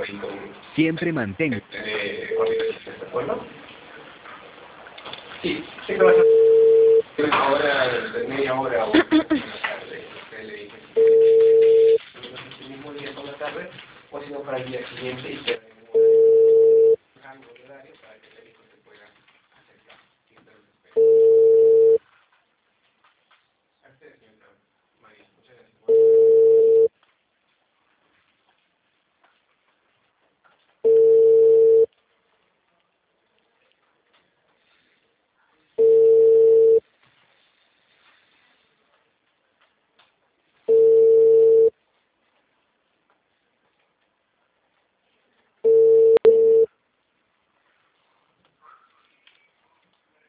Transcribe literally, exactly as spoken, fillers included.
ahí con... Siempre mantenga. Eh, coordinación, ¿de acuerdo? Sí, sé que va a ser una hora, de media hora o una tarde. Usted le dije si el mismo día por la tarde o si no para el día siguiente y que